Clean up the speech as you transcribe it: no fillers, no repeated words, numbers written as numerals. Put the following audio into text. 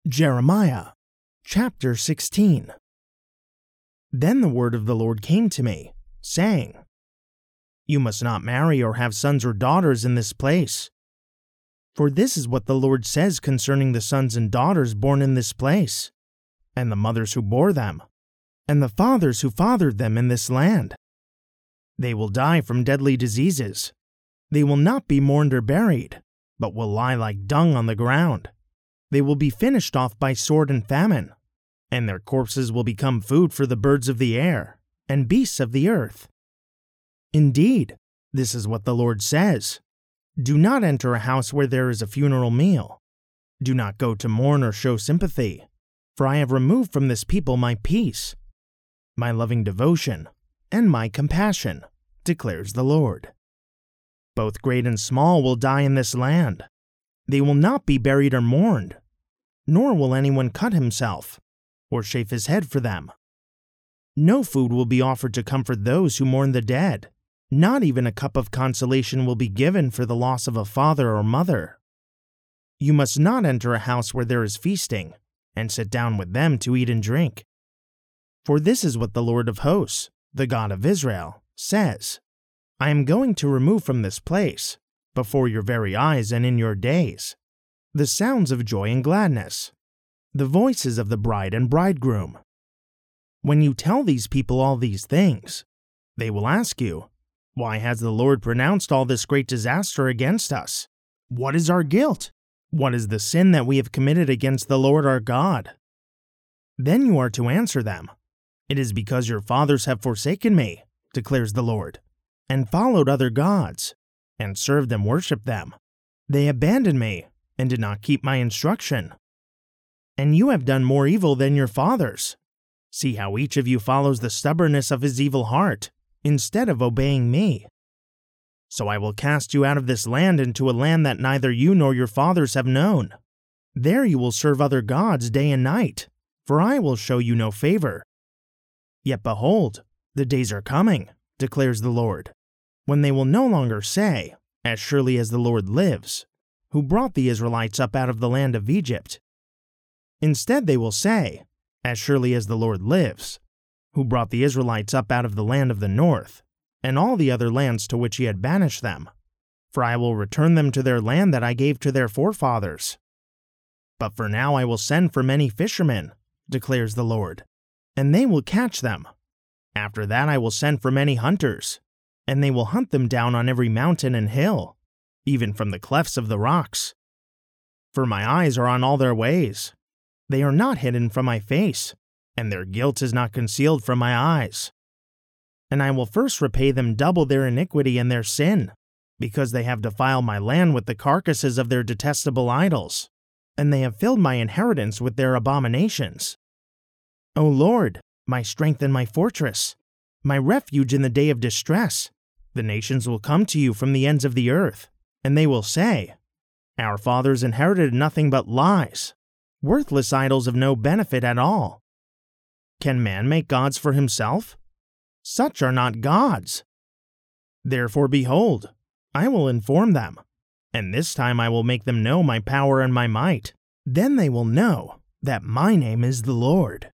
Jeremiah chapter 16. Then the word of the Lord came to me, saying, You must not marry or have sons or daughters in this place. For this is what the Lord says concerning the sons and daughters born in this place, and the mothers who bore them, and the fathers who fathered them in this land. They will die from deadly diseases. They will not be mourned or buried, but will lie like dung on the ground. They will be finished off by sword and famine, and their corpses will become food for the birds of the air and beasts of the earth. Indeed, this is what the Lord says. Do not enter a house where there is a funeral meal. Do not go to mourn or show sympathy, for I have removed from this people my peace, my loving devotion, and my compassion, declares the Lord. Both great and small will die in this land. They will not be buried or mourned, nor will anyone cut himself or shave his head for them. No food will be offered to comfort those who mourn the dead. Not even a cup of consolation will be given for the loss of a father or mother. You must not enter a house where there is feasting, and sit down with them to eat and drink. For this is what the Lord of hosts, the God of Israel, says. I am going to remove from this place, before your very eyes and in your days, the sounds of joy and gladness, the voices of the bride and bridegroom. When you tell these people all these things, they will ask you, Why has the Lord pronounced all this great disaster against us? What is our guilt? What is the sin that we have committed against the Lord our God? Then you are to answer them, It is because your fathers have forsaken me, declares the Lord, and followed other gods, and served and worshipped them. They abandoned me, and did not keep my instruction. And you have done more evil than your fathers. See how each of you follows the stubbornness of his evil heart, instead of obeying me. So I will cast you out of this land into a land that neither you nor your fathers have known. There you will serve other gods day and night, for I will show you no favor. Yet behold, the days are coming, declares the Lord, when they will no longer say, As surely as the Lord lives, who brought the Israelites up out of the land of Egypt. Instead they will say, As surely as the Lord lives, who brought the Israelites up out of the land of the north, and all the other lands to which he had banished them. For I will return them to their land that I gave to their forefathers. But for now I will send for many fishermen, declares the Lord, and they will catch them. After that I will send for many hunters, and they will hunt them down on every mountain and hill, even from the clefts of the rocks. For my eyes are on all their ways. They are not hidden from my face, and their guilt is not concealed from my eyes. And I will first repay them double their iniquity and their sin, because they have defiled my land with the carcasses of their detestable idols, and they have filled my inheritance with their abominations. O Lord, my strength and my fortress, my refuge in the day of distress, the nations will come to you from the ends of the earth, and they will say, Our fathers inherited nothing but lies, worthless idols of no benefit at all. Can man make gods for himself? Such are not gods. Therefore, behold, I will inform them, and this time I will make them know my power and my might. Then they will know that my name is the Lord.